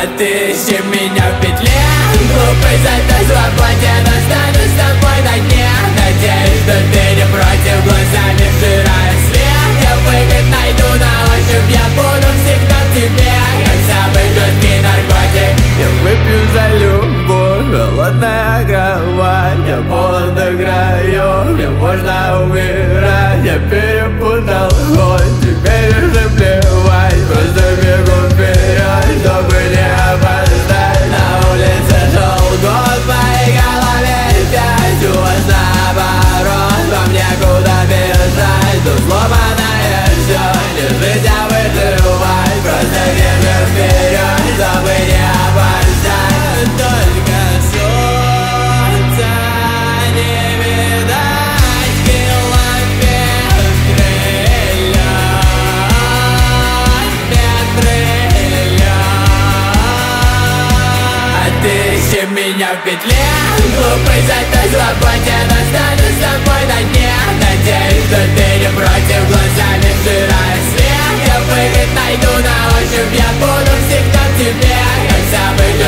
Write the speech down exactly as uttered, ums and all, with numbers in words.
А ты ищи меня в петле, глупый зато свободен. Останусь с тобой на дне, надеюсь, что ты не против. Глазами вжирая свет, я выход найду на ощупь. Я буду всегда в тебе, как самый жесткий наркотик. Я выпью за любовь, холодная кровать. Я полон до краев, мне можно умирать. Я перепутал ход, теперь уже плевать. Просто бегу вперед, чтобы не опоздать. На улице шел год, в моей голове опять у вас наоборот. Вам некуда бежать, тут сломанное все. Не жить, а выживать. Просто бегу вперед, чтобы не опоздать. Только солнца не видать, километры лед, метры лед. А ты ищи меня в петле, глупый зато свободен. Останусь с тобой на дне, надеюсь, что ты не против. Глазами вжирая свет, я выход найду на ощупь. Я буду всегда в тебе, как самый